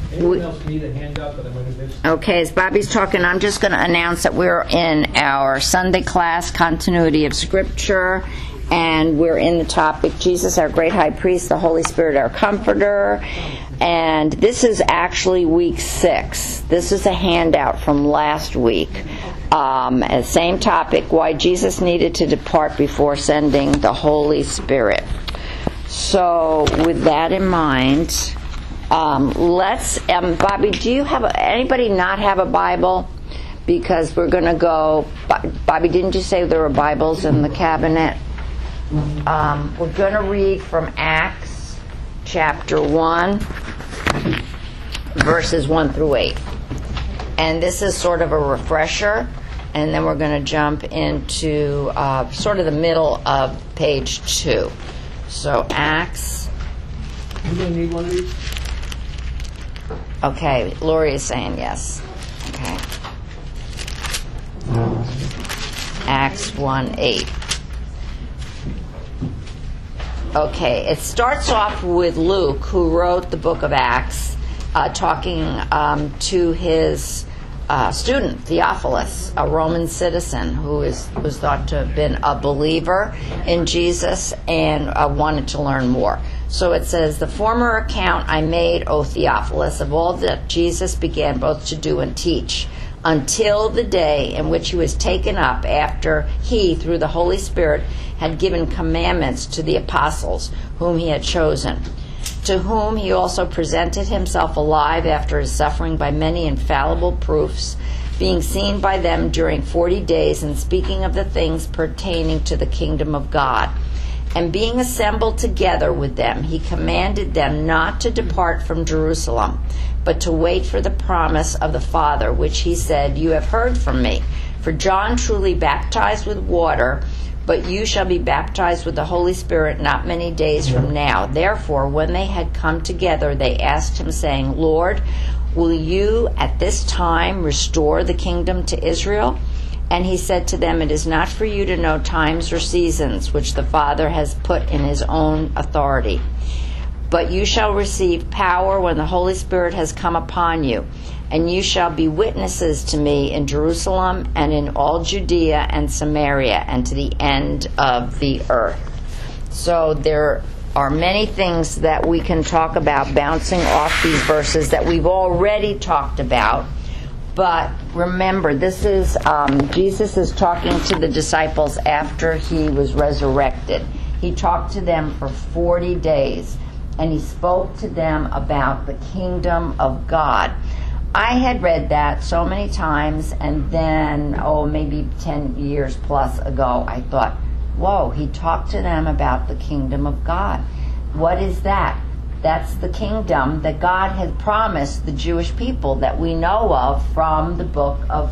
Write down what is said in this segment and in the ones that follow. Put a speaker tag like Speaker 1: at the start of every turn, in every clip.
Speaker 1: Anyone else need a handout that I might have missed?
Speaker 2: Okay, as Bobby's talking, I'm just going to announce that we're in our Sunday class, Continuity of Scripture, and we're in the topic, Jesus, our great high priest, the Holy Spirit, our comforter. And this is actually week 6. This is a handout from last week. Same topic, why Jesus needed to depart before sending the Holy Spirit. So, with that in mind, let's, Bobby, do you have, anybody not have a Bible? Because we're going to go, Bobby, didn't you say there were Bibles in the cabinet? We're going to read from Acts chapter 1, verses 1 through 8. And this is sort of a refresher, and then we're going to jump into sort of the middle of page 2. So Acts.
Speaker 1: You going to need one of these?
Speaker 2: Okay, Lori is saying yes. Okay. Acts 1:8. Okay, it starts off with Luke, who wrote the book of Acts, talking to his student, Theophilus, a Roman citizen who was thought to have been a believer in Jesus and wanted to learn more. So it says, the former account I made, O Theophilus, of all that Jesus began both to do and teach, until the day in which he was taken up, after he, through the Holy Spirit, had given commandments to the apostles whom he had chosen, to whom he also presented himself alive after his suffering by many infallible proofs, being seen by them during 40 days, and speaking of the things pertaining to the kingdom of God. And being assembled together with them, he commanded them not to depart from Jerusalem, but to wait for the promise of the Father, which he said, you have heard from me. For John truly baptized with water, but you shall be baptized with the Holy Spirit not many days from now. Therefore, when they had come together, they asked him, saying, Lord, will you at this time restore the kingdom to Israel? And he said to them, it is not for you to know times or seasons which the Father has put in his own authority. But you shall receive power when the Holy Spirit has come upon you, and you shall be witnesses to me in Jerusalem and in all Judea and Samaria and to the end of the earth. So there are many things that we can talk about bouncing off these verses that we've already talked about. But remember, this is Jesus is talking to the disciples after he was resurrected. He talked to them for 40 days, and he spoke to them about the kingdom of God. I had read that so many times, and then, maybe 10 years plus ago, I thought, whoa, he talked to them about the kingdom of God. What is that? That's the kingdom that God had promised the Jewish people that we know of from the book of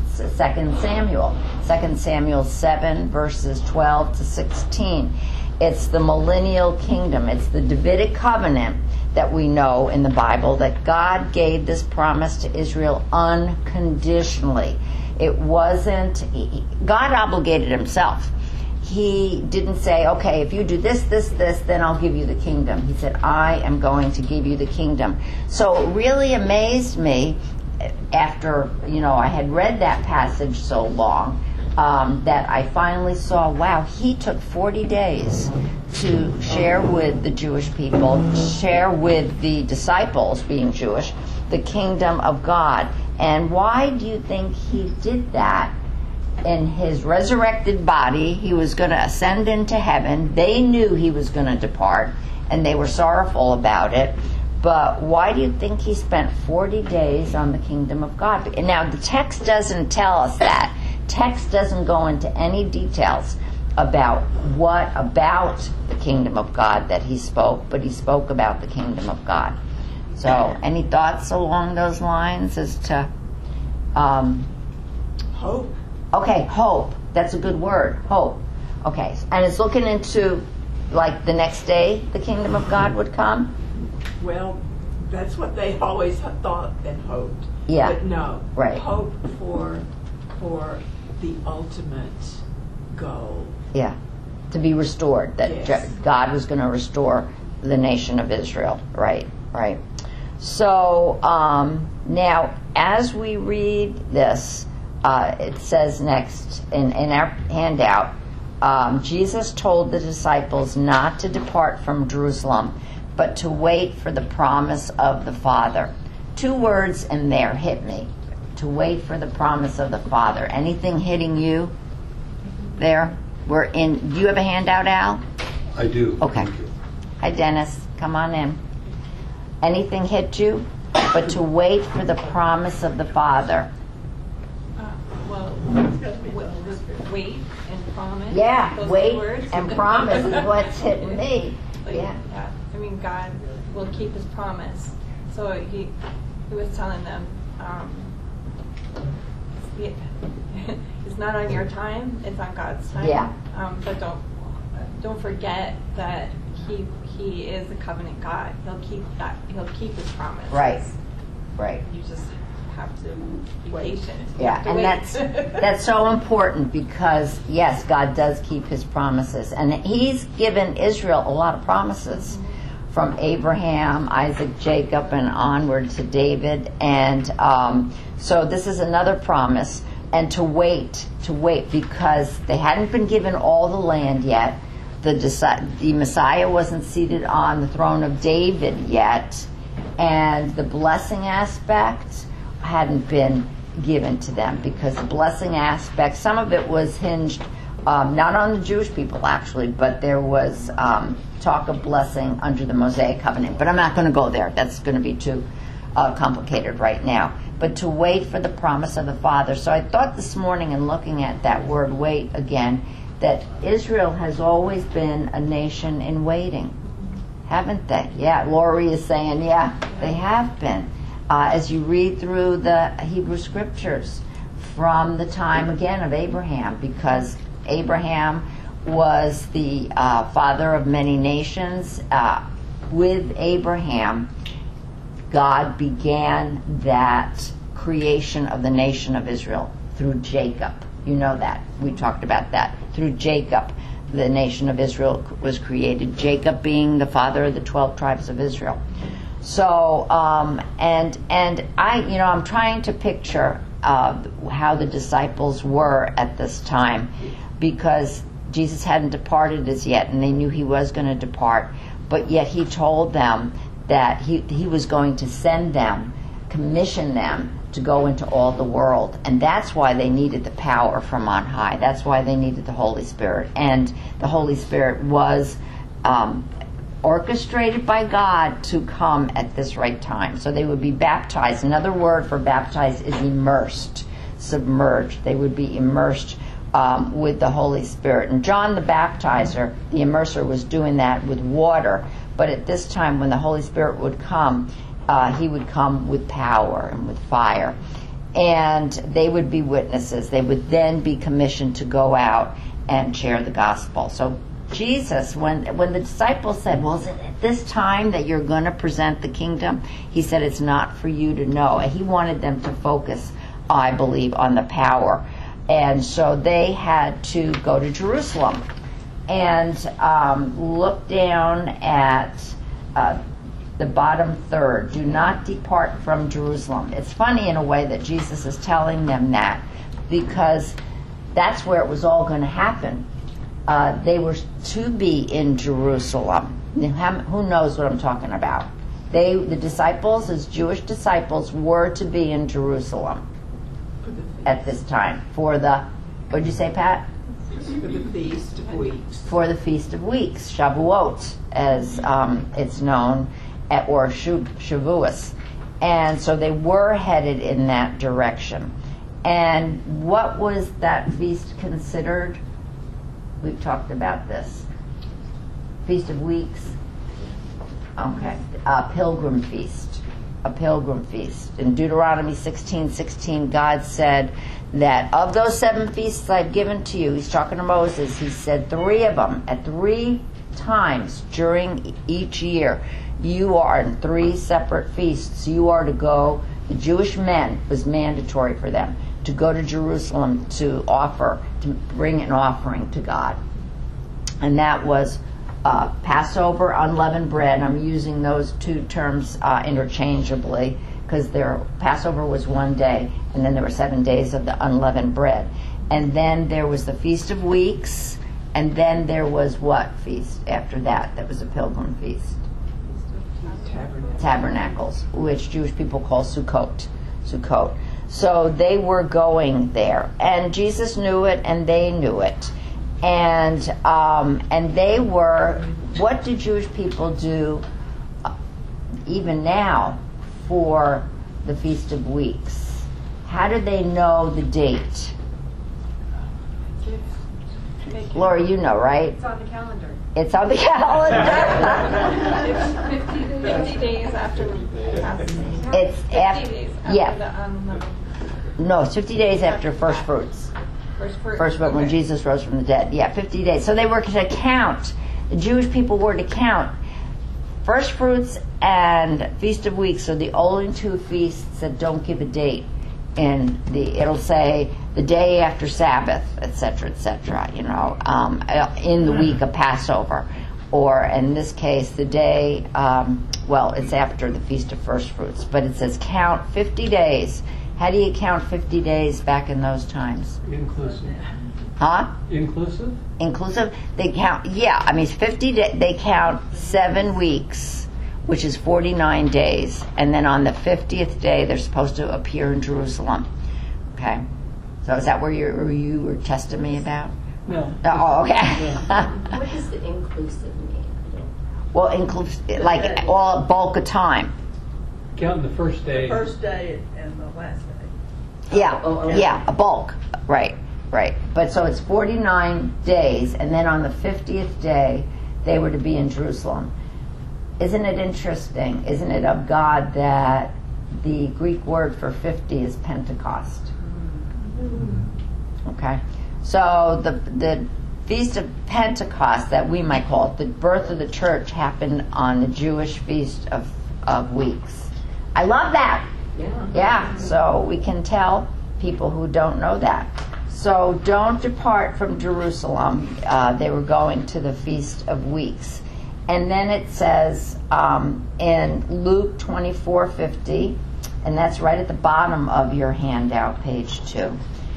Speaker 2: 2 Samuel. 2 Samuel 7, verses 12 to 16. It's the millennial kingdom. It's the Davidic covenant that we know in the Bible, that God gave this promise to Israel unconditionally. It wasn't, God obligated himself. He didn't say, okay, if you do this, then I'll give you the kingdom. He said, I am going to give you the kingdom. So it really amazed me after, I had read that passage so long, that I finally saw, wow, he took 40 days to share with the Jewish people, share with the disciples, being Jewish, the kingdom of God. And why do you think he did that? In his resurrected body, he was going to ascend into heaven. They knew he was going to depart, and they were sorrowful about it. But why do you think he spent 40 days on the kingdom of God? And now, the text doesn't tell us that. Text doesn't go into any details about what about the kingdom of God that he spoke, but he spoke about the kingdom of God. So, any thoughts along those lines as to...
Speaker 3: Hope.
Speaker 2: Okay, hope. That's a good word, hope. Okay, and it's looking into, like, the next day the kingdom of God would come?
Speaker 3: Well, that's what they always thought and hoped.
Speaker 2: Yeah.
Speaker 3: But no.
Speaker 2: Right.
Speaker 3: Hope for the ultimate goal.
Speaker 2: Yeah. To be restored. That
Speaker 3: Yes.
Speaker 2: God was going to restore the nation of Israel. Right, right. So now, as we read this, it says next in our handout, Jesus told the disciples not to depart from Jerusalem, but to wait for the promise of the Father. 2 words in there hit me. To wait for the promise of the Father. Anything hitting you there? Do you have a handout, Al?
Speaker 4: I do.
Speaker 2: Okay.
Speaker 4: Thank you.
Speaker 2: Hi, Dennis. Come on in. Anything hit you? But to wait for the promise of the Father.
Speaker 5: Wait and promise.
Speaker 2: Yeah,
Speaker 5: those
Speaker 2: wait
Speaker 5: words.
Speaker 2: and promise is what's hitting me. Yeah.
Speaker 5: I mean, God will keep His promise. So He was telling them, it's not on your time; it's on God's time.
Speaker 2: Yeah.
Speaker 5: But don't forget that He is a covenant God. He'll keep His promise.
Speaker 2: Right. Right.
Speaker 5: You just have to be patient. You
Speaker 2: Yeah,
Speaker 5: have to
Speaker 2: and
Speaker 5: wait.
Speaker 2: that's so important because, yes, God does keep His promises. And He's given Israel a lot of promises from Abraham, Isaac, Jacob, and onward to David. And so this is another promise. And to wait because they hadn't been given all the land yet. The Messiah wasn't seated on the throne of David yet. And the blessing aspect hadn't been given to them because the blessing aspect, some of it was hinged not on the Jewish people actually, but there was talk of blessing under the Mosaic covenant. But I'm not going to go there. That's going to be too complicated right now. But to wait for the promise of the Father. So I thought this morning in looking at that word wait again, that Israel has always been a nation in waiting. Haven't they? Yeah, Lori is saying, yeah, they have been. As you read through the Hebrew Scriptures from the time, again, of Abraham, because Abraham was the father of many nations. With Abraham, God began that creation of the nation of Israel through Jacob. You know that. We talked about that. Through Jacob, the nation of Israel was created. Jacob being the father of the 12 tribes of Israel. So, and I'm trying to picture how the disciples were at this time, because Jesus hadn't departed as yet, and they knew He was going to depart. But yet He told them that he was going to send them, commission them to go into all the world. And that's why they needed the power from on high. That's why they needed the Holy Spirit. And the Holy Spirit was orchestrated by God to come at this right time. So they would be baptized. Another word for baptized is immersed, submerged. They would be immersed with the Holy Spirit. And John the Baptizer, the immerser, was doing that with water. But at this time, when the Holy Spirit would come, He would come with power and with fire. And they would be witnesses. They would then be commissioned to go out and share the gospel. So Jesus, when the disciples said, well, is it at this time that you're going to present the kingdom? He said, it's not for you to know. And He wanted them to focus, I believe, on the power. And so they had to go to Jerusalem and look down at the bottom third. Do not depart from Jerusalem. It's funny in a way that Jesus is telling them that, because that's where it was all going to happen. They were to be in Jerusalem. Who knows what I'm talking about? The disciples, as Jewish disciples, were to be in Jerusalem at this time for the, what did you say, Pat?
Speaker 3: For the Feast of Weeks.
Speaker 2: For the Feast of Weeks, Shavuot, as it's known, or Shavuos. And so they were headed in that direction. And what was that feast considered? We've talked about this. Feast of Weeks. Okay. A pilgrim feast. A pilgrim feast. In Deuteronomy 16:16, God said that of those 7 feasts I've given to you, He's talking to Moses, He said 3 of them, at 3 times during each year, you are in 3 separate feasts. You are to go, the Jewish men, it was mandatory for them, to go to Jerusalem to bring an offering to God. And that was Passover, unleavened bread. I'm using those two terms interchangeably because Passover was one day, and then there were 7 days of the unleavened bread. And then there was the Feast of Weeks, and then there was what feast after that? That was a pilgrim feast. Tabernacles, which Jewish people call Sukkot. So they were going there, and Jesus knew it, and they knew it, and they were. What do Jewish people do, even now, for the Feast of Weeks? How do they know the date? Laura, you know, right?
Speaker 5: It's on the calendar.
Speaker 2: It's on the calendar.
Speaker 5: It's 50 days after the Passover.
Speaker 2: It's
Speaker 5: 50 days after
Speaker 2: yeah.
Speaker 5: the unleavened.
Speaker 2: No, it's 50 days after first fruits. First fruit, when Jesus rose from the dead. Yeah, 50 days. So they were to count. The Jewish people were to count first fruits and Feast of Weeks. So the only two feasts that don't give a date. It'll say the day after Sabbath, etc., in the week of Passover, or in this case, the day. It's after the Feast of First Fruits, but it says count 50 days. How do you count 50 days back in those times?
Speaker 1: Inclusive.
Speaker 2: Huh?
Speaker 1: Inclusive?
Speaker 2: Inclusive? They count. Yeah, I mean 50. They count 7 weeks, which is 49 days, and then on the 50th day they're supposed to appear in Jerusalem. Okay, so is that where you were testing me about?
Speaker 1: No.
Speaker 2: Oh, okay.
Speaker 4: What does the inclusive mean?
Speaker 2: Well, like all bulk of time.
Speaker 1: Counting the first day.
Speaker 3: First day and the last day.
Speaker 2: Yeah, a bulk. Right. But so it's 49 days, and then on the 50th day they were to be in Jerusalem. Isn't it interesting? Isn't it of God that the Greek word for 50 is Pentecost? Okay. So the Feast of Pentecost, that we might call it, the birth of the church, happened on the Jewish Feast of Weeks. I love that. Yeah. So we can tell people who don't know that. So don't depart from Jerusalem. They were going to the Feast of Weeks. And then it says in Luke 24:50, and that's right at the bottom of your handout, page 2.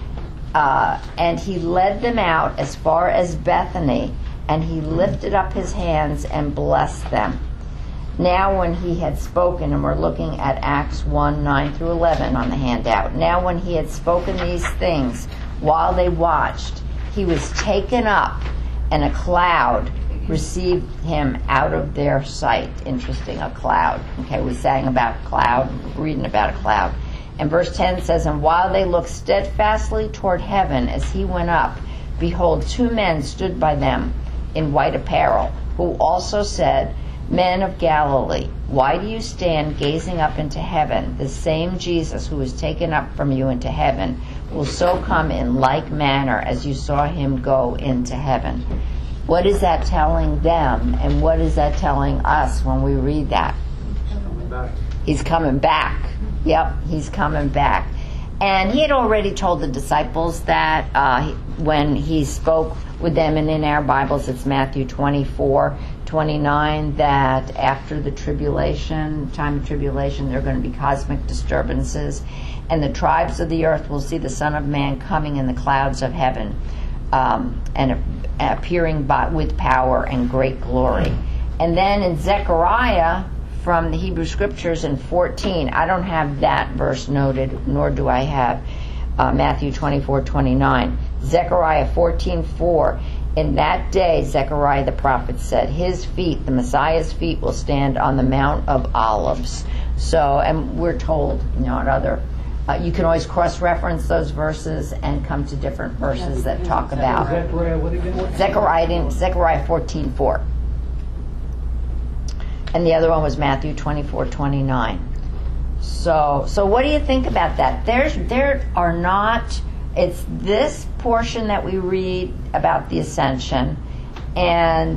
Speaker 2: And he led them out as far as Bethany, and he lifted up his hands and blessed them. Now when he had spoken, and we're looking at Acts 1:9-11 on the handout. Now when he had spoken these things, while they watched, he was taken up, and a cloud received him out of their sight. Interesting, a cloud. Okay, we sang about a cloud, reading about a cloud. And verse 10 says, and while they looked steadfastly toward heaven as he went up, behold, 2 men stood by them in white apparel, who also said, Men of Galilee, why do you stand gazing up into heaven? The same Jesus who was taken up from you into heaven will so come in like manner as you saw him go into heaven. What is that telling them, and what is that telling us when we read that? He's coming back. Yep, he's coming back. And he had already told the disciples that when he spoke with them, and in our Bibles it's Matthew 24:29, that after the tribulation, time of tribulation, there are going to be cosmic disturbances, and the tribes of the earth will see the Son of Man coming in the clouds of heaven, and appearing with power and great glory. And then in Zechariah, from the Hebrew Scriptures in 14, I don't have that verse noted, nor do I have Matthew 24:29. Zechariah 14:4. In that day, Zechariah the prophet said, his feet, the Messiah's feet, will stand on the Mount of Olives. So, and we're told, in other, you can always cross-reference those verses and come to different verses that talk about
Speaker 1: Zechariah, what again?
Speaker 2: Zechariah 14:4. And the other one was Matthew 24:29. So what do you think about that? There are not. It's this portion that we read about the ascension, and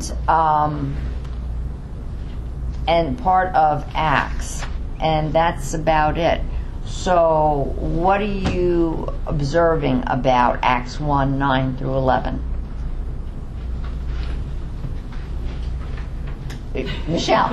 Speaker 2: part of Acts, and that's about it. So what are you observing about Acts 1:9-11? Michelle.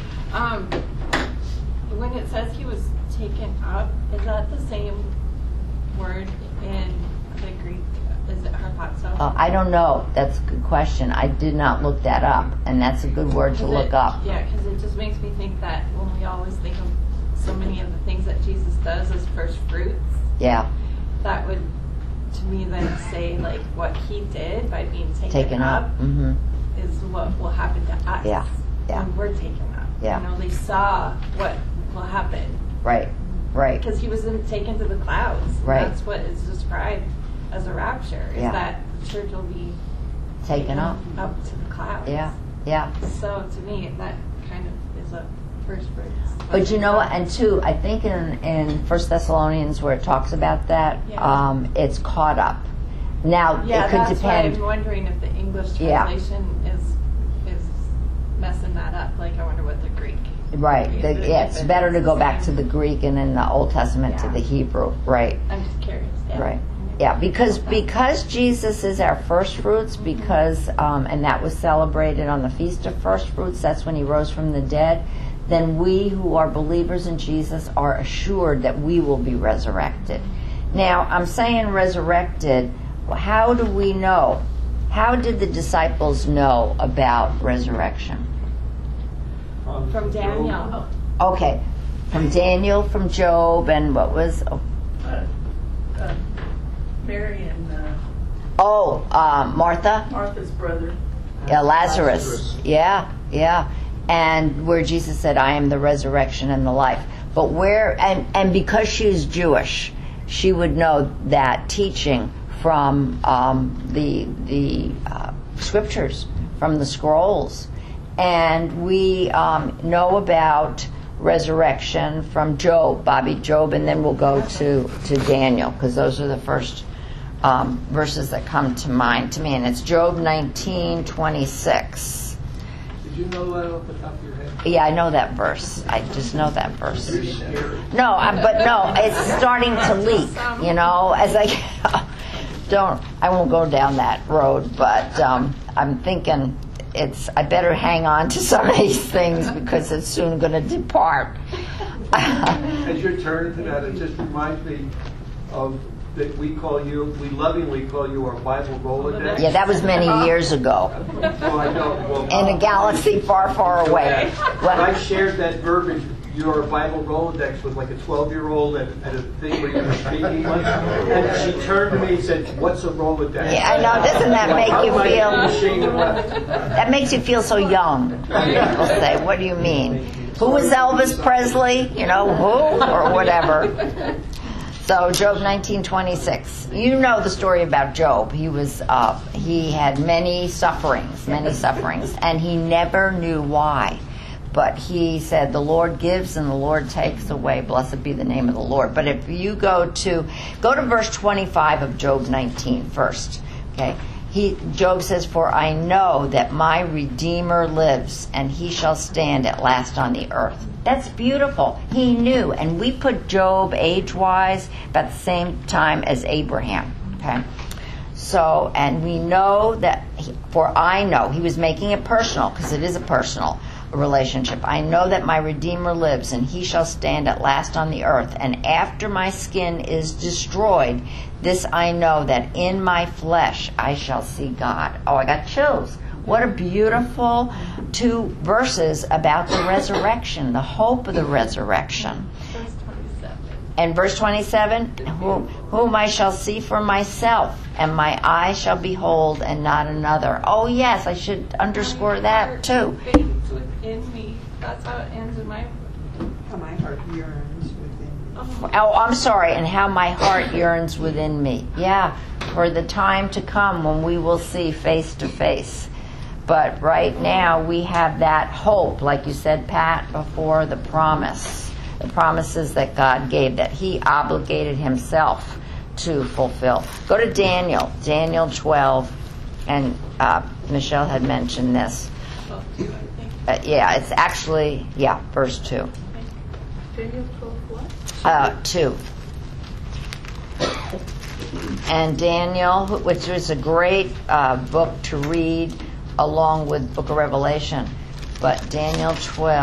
Speaker 5: When it says he was taken up, is that the same word in the Greek? Is it harpazo?
Speaker 2: I don't know. That's a good question. I did not look that up, and that's a good word to look up.
Speaker 5: Yeah, because it just makes me think that when we always think of so many of the things that Jesus does as first fruits,
Speaker 2: Yeah,
Speaker 5: that would, to me, then say like what he did by being taken up
Speaker 2: Mm-hmm.
Speaker 5: is what will happen to us.
Speaker 2: Yeah, yeah.
Speaker 5: When we're taken up.
Speaker 2: Yeah.
Speaker 5: You know, they saw what will happen
Speaker 2: Right, right.
Speaker 5: because he was taken to the clouds.
Speaker 2: Right.
Speaker 5: That's what is described as a rapture. Is
Speaker 2: Yeah.
Speaker 5: that the church will be
Speaker 2: Taken up.
Speaker 5: up to the clouds.
Speaker 2: Yeah, yeah.
Speaker 5: So to me, that kind of is a first fruits.
Speaker 2: But you know what? And two, I think in 1 Thessalonians where it talks about that,
Speaker 5: Yeah.
Speaker 2: it's caught up. Now
Speaker 5: Yeah,
Speaker 2: it could
Speaker 5: that's why
Speaker 2: depend.
Speaker 5: I'm wondering if the English
Speaker 2: Yeah.
Speaker 5: translation is messing that up. Like, I wonder what the Greek.
Speaker 2: Right.
Speaker 5: if
Speaker 2: Yeah, it's better to go back to
Speaker 5: same.
Speaker 2: the Greek and in the Old Testament to
Speaker 5: Yeah.
Speaker 2: the Hebrew. Right.
Speaker 5: I'm just curious. Yeah.
Speaker 2: Right. Yeah, because Jesus is our first fruits, because and that was celebrated on the Feast of First Fruits. That's when he rose from the dead. Then we who are believers in Jesus are assured that we will be resurrected. Now, I'm saying resurrected. How do we know? How did the disciples know about resurrection?
Speaker 5: From Daniel.
Speaker 2: Okay, from Daniel, from Job, and what was?
Speaker 3: Mary and
Speaker 2: Martha.
Speaker 3: Martha's brother.
Speaker 2: Yeah, Lazarus. Yeah, yeah. And where Jesus said, I am the resurrection and the life. But where, and because she's Jewish, she would know that teaching from the scriptures, from the scrolls. And we know about resurrection from Job, Job, and then we'll go to Daniel, because those are the first verses that come to mind to me. And it's Job 19:26.
Speaker 1: Did you know that off the top of your head?
Speaker 2: Yeah, I know that verse. I just know that verse.
Speaker 1: You're scary.
Speaker 2: No, but no, it's starting to leak. You know, as I I won't go down that road, but I'm thinking I better hang on to some of these things because it's soon going to depart.
Speaker 6: As you're turning to that, it just reminds me of that we lovingly call you our Bible Rolodex.
Speaker 2: Yeah, that was many years ago.
Speaker 6: Well, I know. Well,
Speaker 2: In a galaxy far, far away.
Speaker 6: When I shared that verbiage, your Bible Rolodex was like a 12-year-old at a thing where you were speaking, and she turned to me and said, "What's a Rolodex?"
Speaker 2: Yeah, I know. Doesn't that make you feel?
Speaker 6: feel?
Speaker 2: That makes you feel so young. People say, "What do you mean? Who was Elvis Presley? You know, who or whatever." So Job 19:26. You know the story about Job. He had many sufferings, and he never knew why. But he said, "The Lord gives and the Lord takes away. Blessed be the name of the Lord." But if you go to verse 25 of Job 19 first, okay? Job says, "For I know that my Redeemer lives, and he shall stand at last on the earth." That's beautiful. He knew, and we put Job age-wise about the same time as Abraham. Okay, so and we know that. For I know, he was making it personal because it is a personal relationship. I know that my Redeemer lives, and he shall stand at last on the earth. And after my skin is destroyed, this I know, that in my flesh I shall see God. Oh, I got chills. What a beautiful 2 verses about the resurrection, the hope of the resurrection.
Speaker 5: Verse 27.
Speaker 2: And verse 27, whom I shall see for myself, and my eye shall behold, and not another. Oh, yes, I should underscore that, too.
Speaker 5: Faith within me. That's how it ends in my.
Speaker 3: How my heart yearns within me.
Speaker 2: Oh, I'm sorry, and how my heart yearns within me. Yeah, for the time to come when we will see face to face. But right now we have that hope, like you said, Pat, before the promises that God gave, that he obligated himself to fulfill. Go to Daniel 12, and Michelle had mentioned this. Yeah, it's actually, verse 2.
Speaker 3: Daniel 12 what?
Speaker 2: 2. And Daniel, which is a great book to read along with Book of Revelation. but Daniel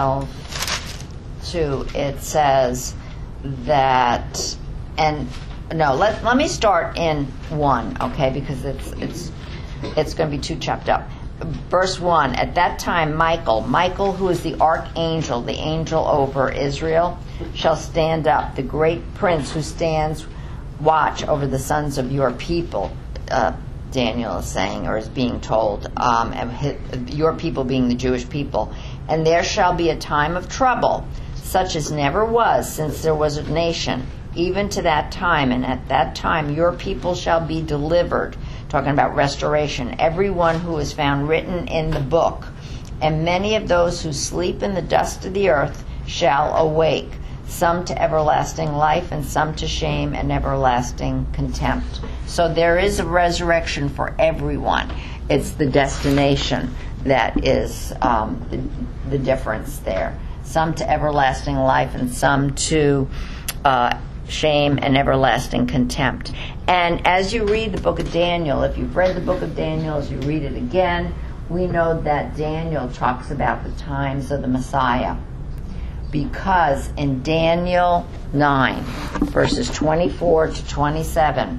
Speaker 2: 12:2, it says that, and no, let me start in 1, okay, because it's going to be too chopped up. Verse 1, at that time Michael, who is the archangel, the angel over Israel, shall stand up, the great prince who stands watch over the sons of your people, Daniel is saying, or is being told, your people being the Jewish people. And there shall be a time of trouble, such as never was since there was a nation, even to that time. And at that time your people shall be delivered, talking about restoration, everyone who is found written in the book. And many of those who sleep in the dust of the earth shall awake, some to everlasting life and some to shame and everlasting contempt. So there is a resurrection for everyone. It's the destination that is the difference there. Some to everlasting life and some to shame and everlasting contempt. And as you read the book of Daniel, if you've read the book of Daniel, as you read it again, we know that Daniel talks about the times of the Messiah. Because in Daniel 9, verses 24 to 27,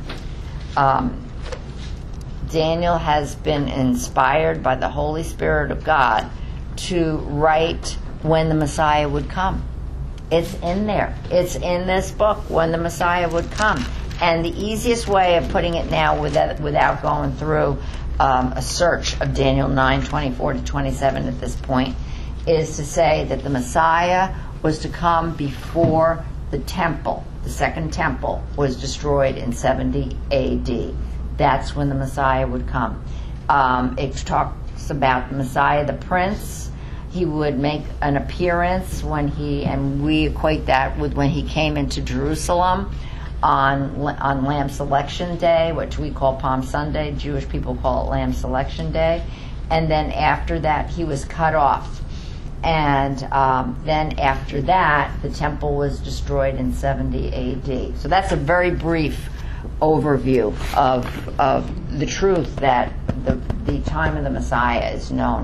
Speaker 2: Daniel has been inspired by the Holy Spirit of God to write when the Messiah would come. It's in there. It's in this book, when the Messiah would come. And the easiest way of putting it now without going through a search of Daniel 9, 24 to 27 at this point, is to say that the Messiah was to come before the temple, the second temple, was destroyed in 70 A.D. That's when the Messiah would come. It talks about the Messiah, the Prince. He would make an appearance and we equate that with when he came into Jerusalem on Lamb Selection Day, which we call Palm Sunday. Jewish people call it Lamb Selection Day. And then after that, he was cut off. And then after that, the temple was destroyed in 70 A.D. So that's a very brief overview of the truth that the time of the Messiah is known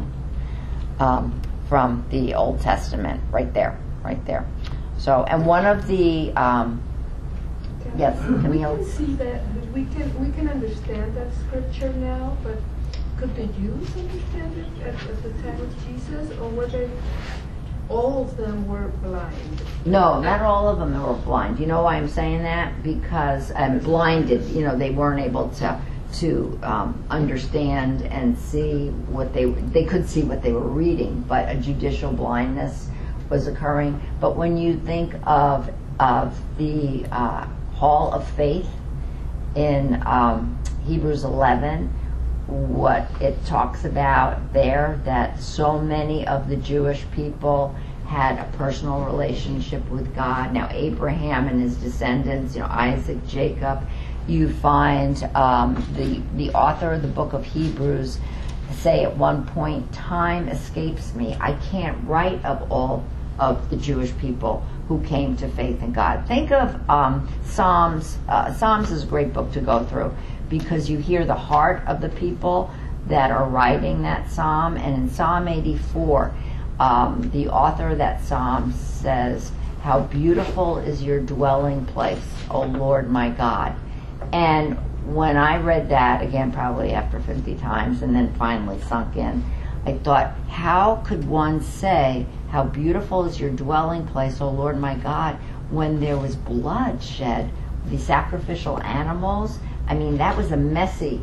Speaker 2: from the Old Testament, right there. So, and one of the yes, can we
Speaker 1: can see that we can understand that scripture now, but could the Jews understand it at the time of Jesus, or were they all of them were blind?
Speaker 2: No, not all of them were blind. You know why I'm saying that? Because blinded. They weren't able to understand and see what they could see what they were reading, but a judicial blindness was occurring. But when you think of the Hall of Faith in Hebrews 11, what it talks about there, that so many of the Jewish people had a personal relationship with God. Now Abraham and his descendants, Isaac, Jacob, you find the author of the book of Hebrews say at one point, time escapes me. I can't write of all of the Jewish people who came to faith in God. Think of Psalms. Psalms is a great book to go through because you hear the heart of the people that are writing that psalm. And in Psalm 84, the author of that psalm says, "How beautiful is your dwelling place, O Lord my God." And when I read that, again probably after 50 times and then finally sunk in, I thought, how could one say, "How beautiful is your dwelling place, O Lord my God," when there was blood shed, the sacrificial animals? I mean, that was a messy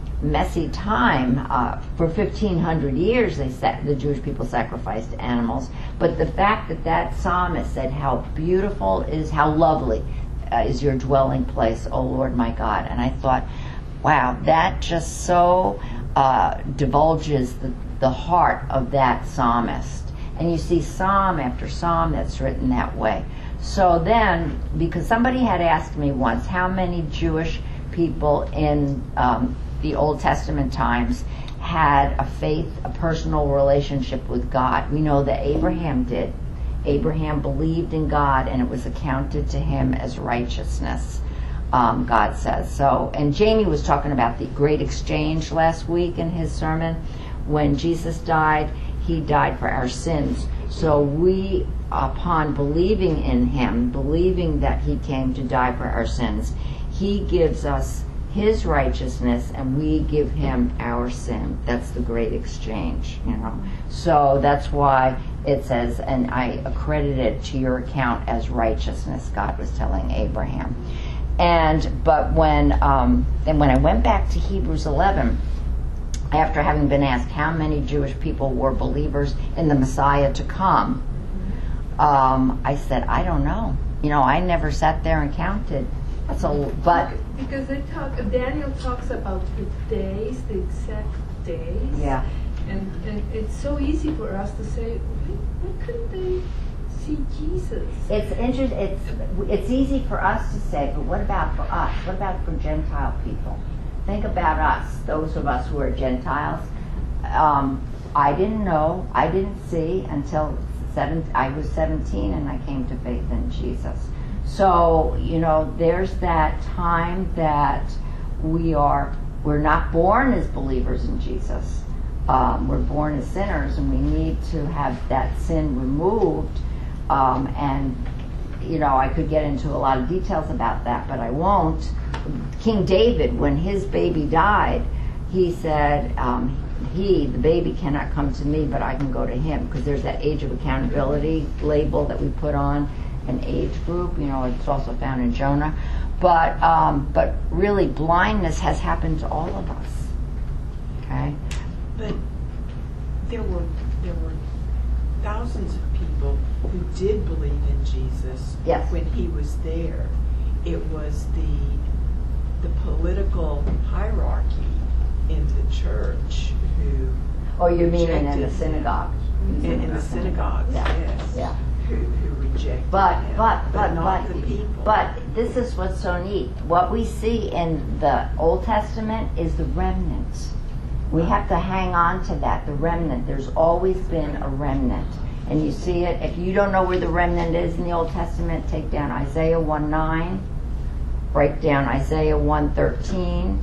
Speaker 2: time. For 1,500 years, the Jewish people sacrificed animals. But the fact that psalmist said, "How beautiful is, how lovely is your dwelling place, O Lord my God," and I thought, wow, that just so divulges the heart of that psalmist. And you see psalm after psalm that's written that way. So then, because somebody had asked me once, how many Jewish people in the Old Testament times had a personal relationship with God? We know that Abraham did. Abraham believed in God, and it was accounted to him as righteousness, God says. So, and Jamie was talking about the great exchange last week in his sermon. When Jesus died, he died for our sins. So we, upon believing in him, believing that he came to die for our sins, he gives us his righteousness and we give him our sin. That's the great exchange, you know. So that's why it says, and I accredit it to your account as righteousness, God was telling Abraham. But when I went back to Hebrews 11, after having been asked how many Jewish people were believers in the Messiah to come, I said, I don't know. You know, I never sat there and counted.
Speaker 1: Because Daniel talks about the days, the exact days.
Speaker 2: Yeah.
Speaker 1: And it's so easy for us to say, why couldn't they see Jesus?
Speaker 2: It's interesting. It's easy for us to say, but what about for us? What about for Gentile people? Think about us, those of us who are Gentiles. I didn't know, I didn't see until I was 17 and I came to faith in Jesus. So, you know, there's that time that we're not born as believers in Jesus. We're born as sinners and we need to have that sin removed. And, you know, I could get into a lot of details about that, but I won't. King David, when his baby died, he said, the baby cannot come to me, but I can go to him, because there's that age of accountability label that we put on an age group. You know, it's also found in Jonah. But really, blindness has happened to all of us. Okay?
Speaker 3: But there were thousands of people who did believe in Jesus.
Speaker 2: Yes.
Speaker 3: When he was there. It was the political hierarchy in the church who
Speaker 2: Oh, you mean in the
Speaker 3: rejected
Speaker 2: synagogue?
Speaker 3: him. In the synagogues,
Speaker 2: Yeah.
Speaker 3: yes.
Speaker 2: Yeah.
Speaker 3: Who rejected
Speaker 2: But
Speaker 3: him.
Speaker 2: but
Speaker 3: not the people.
Speaker 2: but this is what's so neat. What we see in the Old Testament is the remnant. We have to hang on to that, the remnant. There's always been a remnant. And you see it, if you don't know where the remnant is in the Old Testament, take down Isaiah 1:9, write down Isaiah 1:13,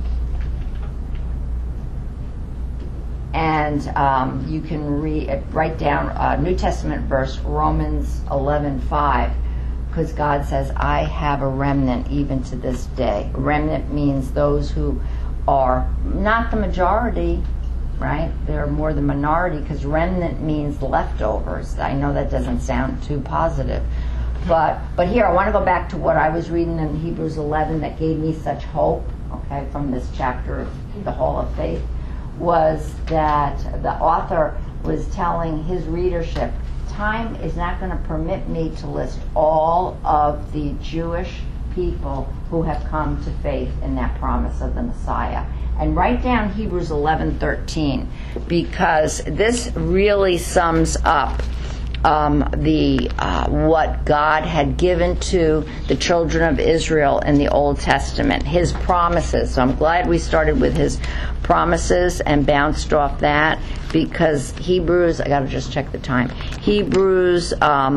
Speaker 2: and you can write down a New Testament verse, Romans 11:5, because God says, I have a remnant even to this day. A remnant means those who are not the majority, right? They're more the minority, because remnant means leftovers. I know that doesn't sound too positive. But here, I want to go back to what I was reading in Hebrews 11 that gave me such hope, okay, from this chapter of the Hall of Faith, was that the author was telling his readership, time is not going to permit me to list all of the Jewish people who have come to faith in that promise of the Messiah. And write down Hebrews 11:13, because this really sums up what God had given to the children of Israel in the Old Testament, his promises. So I'm glad we started with his promises and bounced off that, because Hebrews, I got to just check the time, Hebrews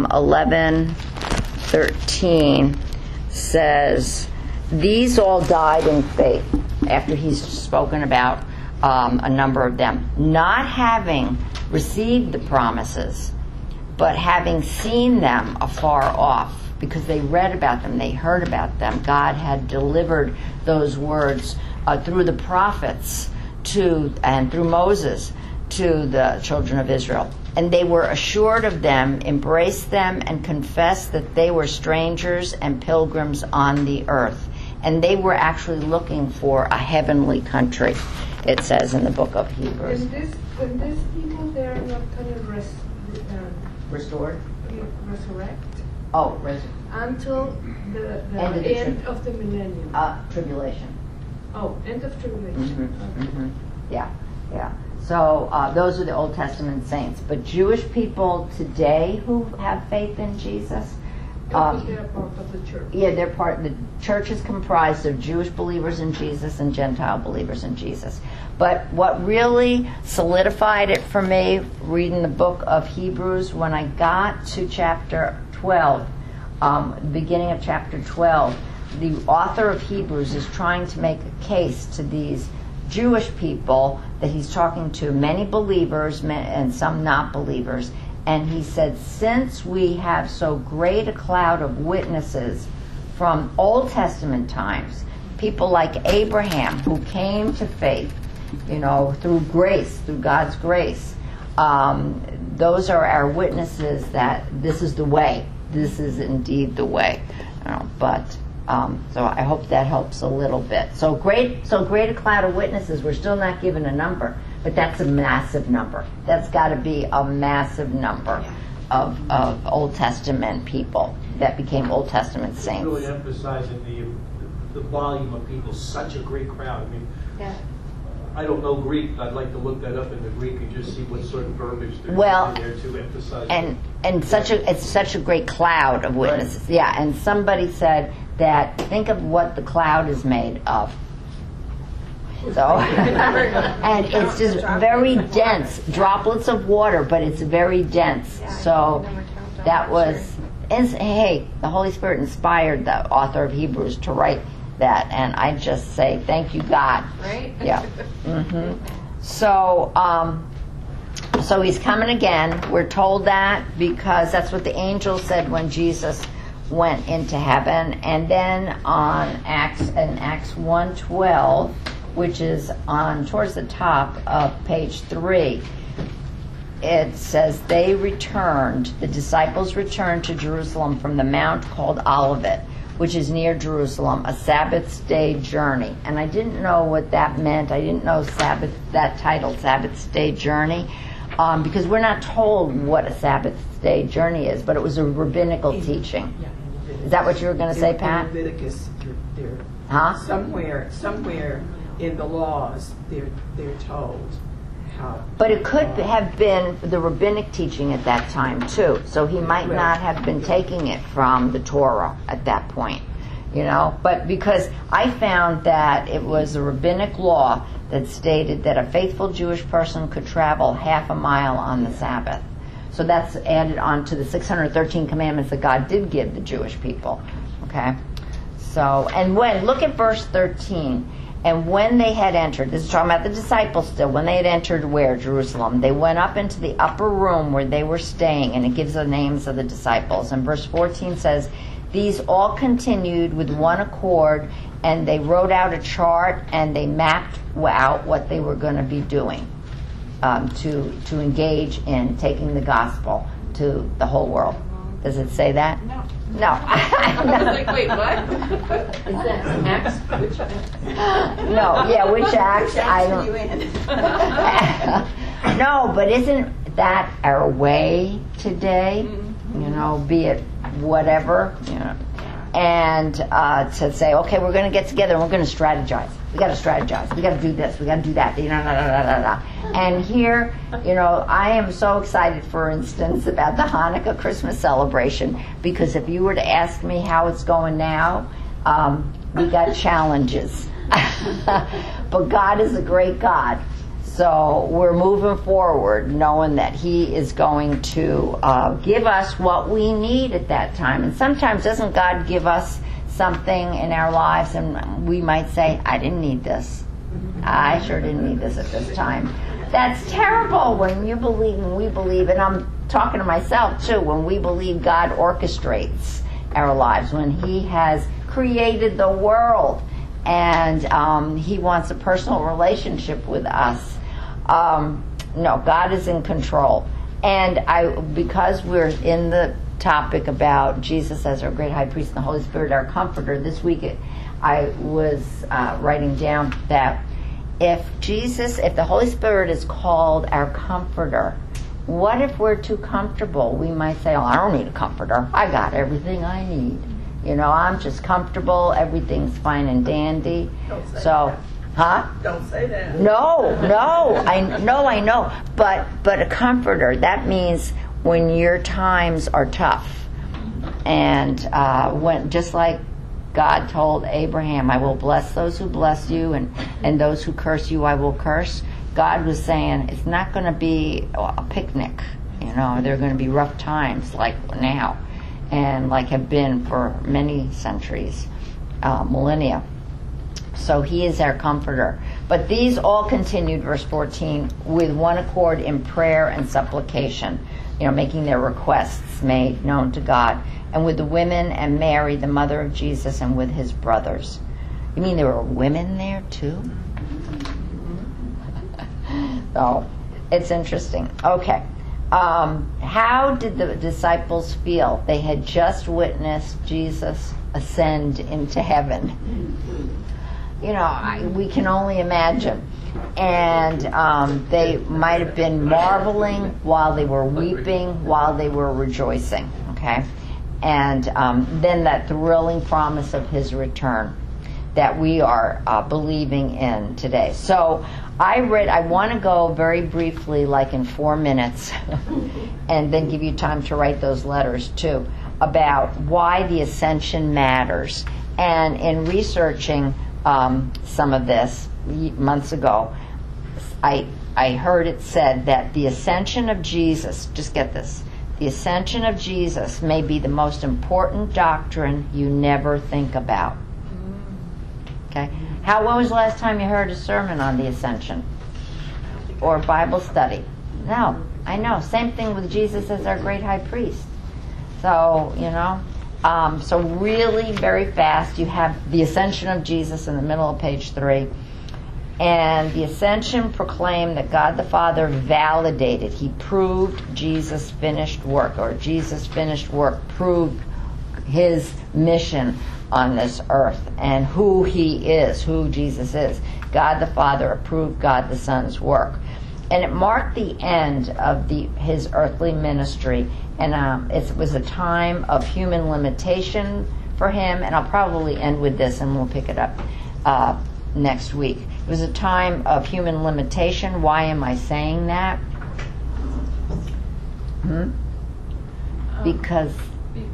Speaker 2: 11:13 says, these all died in faith, after he's spoken about a number of them, not having received the promises, but having seen them afar off, because they read about them, they heard about them. God had delivered those words through the prophets and through Moses to the children of Israel. And they were assured of them, embraced them, and confessed that they were strangers and pilgrims on the earth. And they were actually looking for a heavenly country, it says in the book of Hebrews.
Speaker 1: And these people, they're not going to
Speaker 2: Restored?
Speaker 1: resurrect
Speaker 2: End
Speaker 1: until the
Speaker 2: of the
Speaker 1: end of the millennium.
Speaker 2: Tribulation.
Speaker 1: Oh, end of tribulation. Okay.
Speaker 2: Yeah. So those are the Old Testament saints. But Jewish people today who have faith in Jesus,
Speaker 1: They're part of the church.
Speaker 2: yeah, the church is comprised of Jewish believers in Jesus and Gentile believers in Jesus. But what really solidified it for me, reading the book of Hebrews, when I got to chapter 12, the beginning of chapter 12, the author of Hebrews is trying to make a case to these Jewish people that he's talking to, many believers and some not believers, and he said, since we have so great a cloud of witnesses from Old Testament times, people like Abraham who came to faith, through grace, through God's grace, those are our witnesses that this is the way. This is indeed the way. So I hope that helps a little bit. So great a cloud of witnesses. We're still not given a number, but that's a massive number. That's got to be a massive number of Old Testament people that became Old Testament saints.
Speaker 6: Really emphasizing the volume of people. Such a great crowd. I mean, I don't know Greek. I'd like to look that up in the Greek and just see what sort of verbiage there's in there to emphasize.
Speaker 2: And it's such a great cloud of witnesses. Right. Yeah, and somebody said that, think of what the cloud is made of. So, and it's just very dense, droplets of water, but it's very dense. So that was, hey, the Holy Spirit inspired the author of Hebrews to write that, and I just say thank you, God.
Speaker 5: Right?
Speaker 2: Yeah. So he's coming again. We're told that because that's what the angel said when Jesus went into heaven. And then in Acts 1:12, which is towards the top of page 3, it says the disciples returned to Jerusalem from the mount called Olivet, which is near Jerusalem, a Sabbath's day journey. And I didn't know what that meant. I didn't know that title, Sabbath's day journey, because we're not told what a Sabbath's day journey is, but it was a rabbinical teaching. Is that what you were going to say, Pat?
Speaker 3: In Leviticus, somewhere in the laws, they're told how.
Speaker 2: But it could have been the rabbinic teaching at that time too. So he might not have been taking it from the Torah at that point, But because I found that it was a rabbinic law that stated that a faithful Jewish person could travel half a mile on the Sabbath. So that's added on to the 613 commandments that God did give the Jewish people. Okay? So, look at verse 13. And when they had entered, this is talking about the disciples still, when they had entered where? Jerusalem. They went up into the upper room where they were staying, and it gives the names of the disciples. And verse 14 says, these all continued with one accord, and they wrote out a chart, and they mapped out what they were going to be doing to engage in taking the gospel to the whole world. Does it say that?
Speaker 5: No.
Speaker 2: No.
Speaker 5: I was like, wait, what?
Speaker 4: Is that Acts? Which Acts?
Speaker 2: No, yeah, which Acts? I
Speaker 3: Are you in?
Speaker 2: No, but isn't that our way today? Be it whatever, and to say, okay, we're going to get together and we're going to strategize. We got to strategize. We got to do this. We got to do that. And here, I am so excited, for instance, about the Hanukkah Christmas celebration, because if you were to ask me how it's going now, we got challenges. But God is a great God. So we're moving forward knowing that He is going to give us what we need at that time. And sometimes doesn't God give us something in our lives and we might say, I didn't need this. I sure didn't need this at this time. That's terrible when you believe and we believe, and I'm talking to myself too, when we believe God orchestrates our lives, when He has created the world and He wants a personal relationship with us. No, God is in control. And because we're in the topic about Jesus as our great high priest and the Holy Spirit our comforter, this week I was writing down that if the Holy Spirit is called our comforter, what if we're too comfortable? We might say, I don't need a comforter. I got everything I need. I'm just comfortable. Everything's fine and dandy.
Speaker 3: Don't say
Speaker 2: that. Huh?
Speaker 3: Don't say that.
Speaker 2: No, I know. But a comforter, that means when your times are tough, and when, just like God told Abraham, I will bless those who bless you, and those who curse you I will curse. God was saying it's not going to be a picnic. There are going to be rough times like now, and like have been for many centuries, millennia. So He is our comforter. But these all continued, verse 14, with one accord in prayer and supplication, making their requests made known to God, and with the women and Mary, the mother of Jesus, and with his brothers. You mean there were women there too? So, it's interesting. Okay. How did the disciples feel? They had just witnessed Jesus ascend into heaven. We can only imagine. And they might have been marveling while they were weeping, while they were rejoicing. Okay? And then that thrilling promise of his return that we are believing in today. So I want to go very briefly, like in 4 minutes, and then give you time to write those letters too, about why the ascension matters. And in researching some of this months ago, I heard it said that the ascension of Jesus, just get this, the ascension of Jesus may be the most important doctrine you never think about. Okay? When was the last time you heard a sermon on the ascension? Or Bible study? No, I know. Same thing with Jesus as our great high priest. So, so really very fast, you have the ascension of Jesus in the middle of page 3. And the ascension proclaimed that God the Father validated. He proved Jesus' finished work, or Jesus' finished work proved his mission on this earth and who he is, who Jesus is. God the Father approved God the Son's work. And it marked the end of his earthly ministry. And it was a time of human limitation for him. And I'll probably end with this and we'll pick it up next week. It was a time of human limitation. Why am I saying that? Because
Speaker 4: he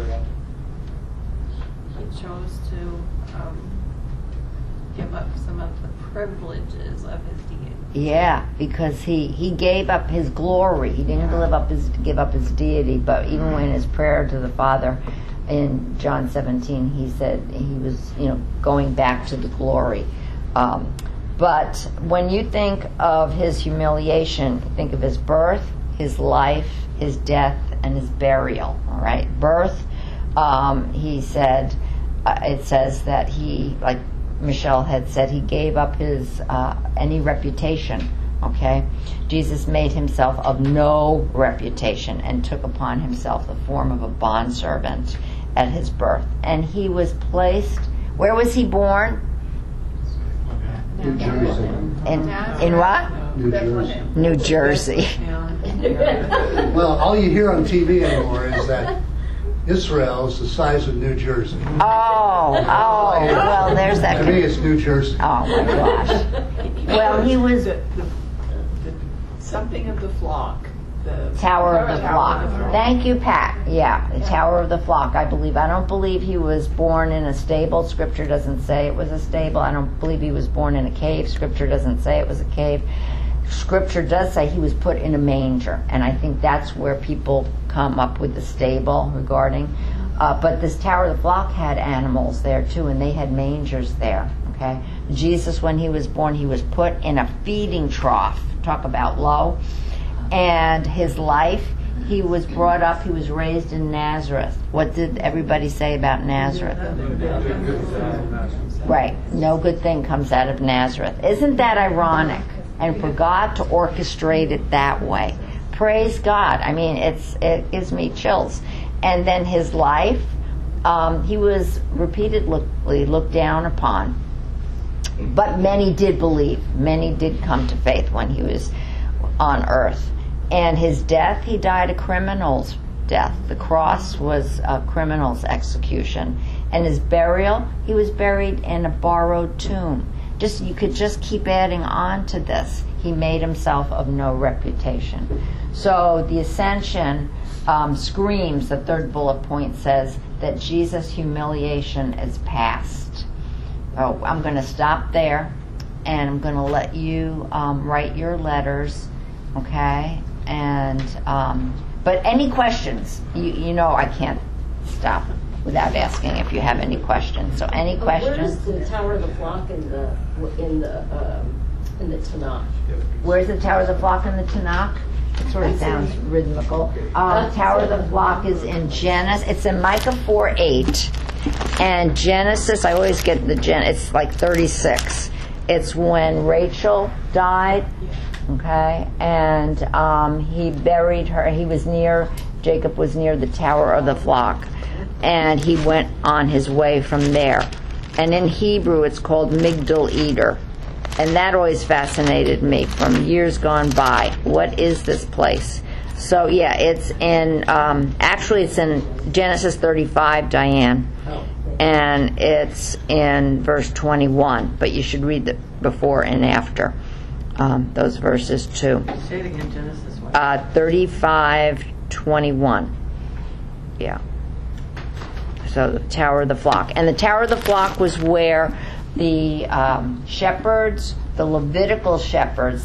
Speaker 4: chose to give up some of the privileges of his deity.
Speaker 2: Yeah, because he gave up his glory. He didn't give up his deity, but even when his prayer to the Father in John 17, he said he was, going back to the glory. But when you think of his humiliation, think of his birth, his life, his death, and his burial. All right, birth. He said, it says that he, like Michelle had said, he gave up his any reputation. Okay, Jesus made himself of no reputation and took upon himself the form of a bondservant at his birth. And he was placed. Where was he born?
Speaker 7: New Jersey.
Speaker 2: In what?
Speaker 7: New Jersey.
Speaker 2: New Jersey.
Speaker 7: Well, all you hear on TV anymore is that Israel is the size of New Jersey.
Speaker 2: Oh, well, there's that.
Speaker 7: To me, it's New Jersey.
Speaker 2: Oh my gosh. Well, he was
Speaker 3: the something of the flock. The
Speaker 2: Tower of the Flock.
Speaker 3: Of the Flock.
Speaker 2: Thank you, Pat. Yeah, the Tower of the Flock. I don't believe he was born in a stable. Scripture doesn't say it was a stable. I don't believe he was born in a cave. Scripture doesn't say it was a cave. Scripture does say he was put in a manger, and I think that's where people come up with the stable regarding. But this Tower of the Flock had animals there too, and they had mangers there. Okay, Jesus, when he was born, he was put in a feeding trough. Talk about low. And his life, he was brought up, he was raised in Nazareth. What did everybody say about Nazareth? Right, no good thing comes out of Nazareth. Isn't that ironic? And for God to orchestrate it that way. Praise God. I mean, it gives me chills. And then his life, he was repeatedly looked down upon. But many did believe. Many did come to faith when he was on earth. And his death, he died a criminal's death. The cross was a criminal's execution. And his burial, he was buried in a borrowed tomb. You could just keep adding on to this. He made himself of no reputation. So the ascension screams, the third bullet point says, that Jesus' humiliation is past. Oh, I'm going to stop there, and I'm going to let you write your letters, okay? And but any questions? You know I can't stop without asking if you have any questions. So any questions?
Speaker 8: Where's the Tower of the Flock in the Tanakh?
Speaker 2: Where's the Tower of the Flock in the Tanakh? It sort of sounds rhythmical. Tower of the Flock is in Genesis. It's in Micah 4:8. And Genesis, I always get it's like 36. It's when Rachel died, okay? And he buried her. Jacob was near the Tower of the Flock. And he went on his way from there. And in Hebrew, it's called Migdal Eder. And that always fascinated me from years gone by. What is this place? So, yeah, it's in, actually it's in Genesis 35, Diane. And it's in verse 21. But you should read the before and after those verses too.
Speaker 3: Say it again, Genesis.
Speaker 2: 35:21. Yeah. So the Tower of the Flock. And the Tower of the Flock was where the shepherds, the Levitical shepherds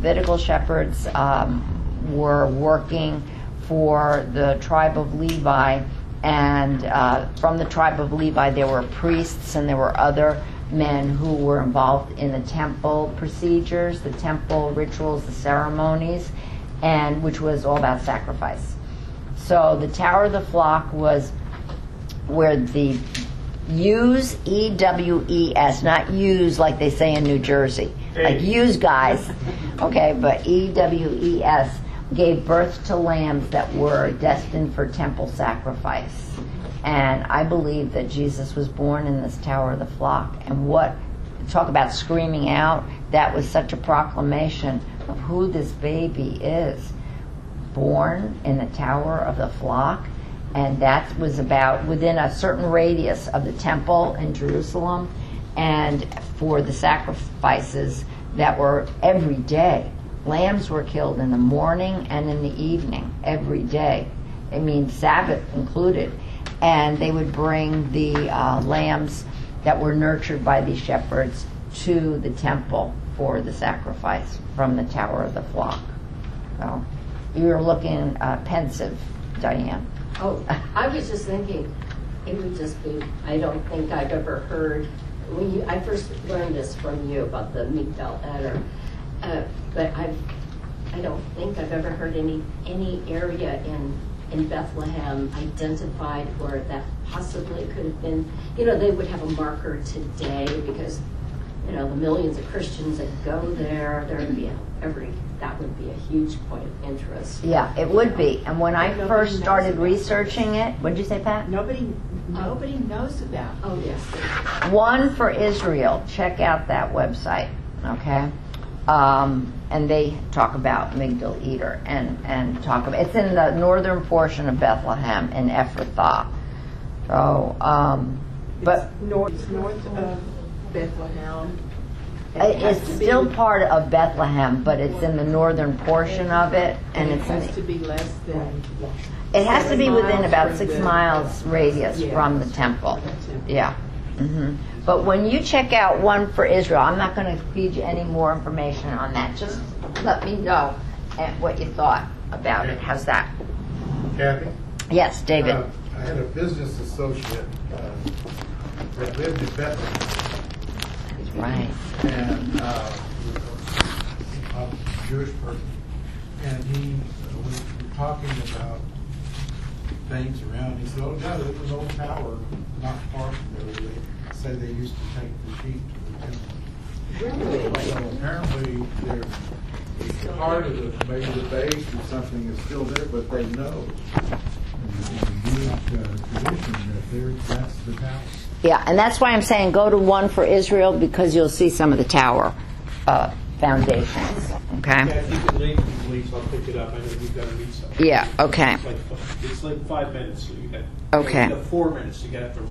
Speaker 2: were working for the tribe of Levi. And from the tribe of Levi, there were priests and there were other men who were involved in the temple procedures, the temple rituals, the ceremonies, and which was all about sacrifice. So the Tower of the Flock was where the U's, E-W-E-S, not U's like they say in New Jersey, like U's guys, okay, but E-W-E-S gave birth to lambs that were destined for temple sacrifice. And I believe that Jesus was born in this Tower of the Flock. And talk about screaming out, that was such a proclamation of who this baby is. Born in the Tower of the Flock. And that was about within a certain radius of the temple in Jerusalem, and for the sacrifices that were every day. Lambs were killed in the morning and in the evening, every day. I mean, Sabbath included. And they would bring the lambs that were nurtured by these shepherds to the temple for the sacrifice from the Tower of the Flock. So you're looking pensive, Diane.
Speaker 8: Oh, I was just thinking, it would just be, I don't think I've ever heard, I first learned this from you about the Migdal Eder, but I don't think I've ever heard any area in Bethlehem identified where that possibly could have been. They would have a marker today because, the millions of Christians that go there, that would be a huge point of interest.
Speaker 2: Yeah, it would be. And when I first started researching it, what did you say, Pat?
Speaker 3: Nobody knows about it.
Speaker 8: Oh, yes.
Speaker 2: One for Israel. Check out that website, okay? And they talk about Migdal Eder and talk about it's in the northern portion of Bethlehem in Ephrathah. So, but
Speaker 3: It's north of Bethlehem.
Speaker 2: it's still part of Bethlehem, but it's in the northern portion of it, and
Speaker 3: it
Speaker 2: it's
Speaker 3: has to be less than.
Speaker 2: it has to be within about 6
Speaker 3: from the-
Speaker 2: miles radius from the temple. Yeah. But when you check out One for Israel, I'm not going to feed you any more information on that. Just let me know what you thought about it. How's that?
Speaker 9: Kathy?
Speaker 2: Yes, David.
Speaker 9: I had a business associate that lived in Bethlehem.
Speaker 2: Right.
Speaker 9: And a Jewish person. And we were talking about things around. He said, oh, yeah, there's an old tower not far from there. They say they used to take the sheep to the temple. So apparently there's part of maybe the base or something is still there, but they know in the Jewish tradition that that's the tower.
Speaker 2: Yeah, and that's why I'm saying go to One for Israel, because you'll see some of the tower foundations. Okay?
Speaker 6: Yeah, if you can leave, please, I'll pick it up. I know you've got to read something.
Speaker 2: Yeah, okay.
Speaker 6: It's like 5 minutes, so you got,
Speaker 2: Okay.
Speaker 6: you got 4 minutes to get from